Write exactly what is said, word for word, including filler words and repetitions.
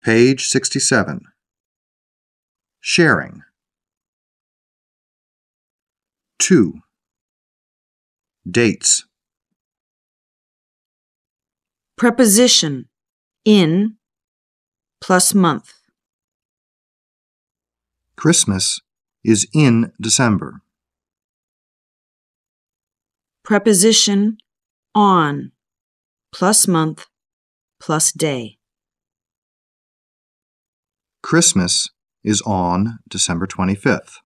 Page sixty-seven. Sharing. two. Dates. Preposition in plus month. Christmas is in December. Preposition on plus month plus day. Christmas is on December twenty-fifth.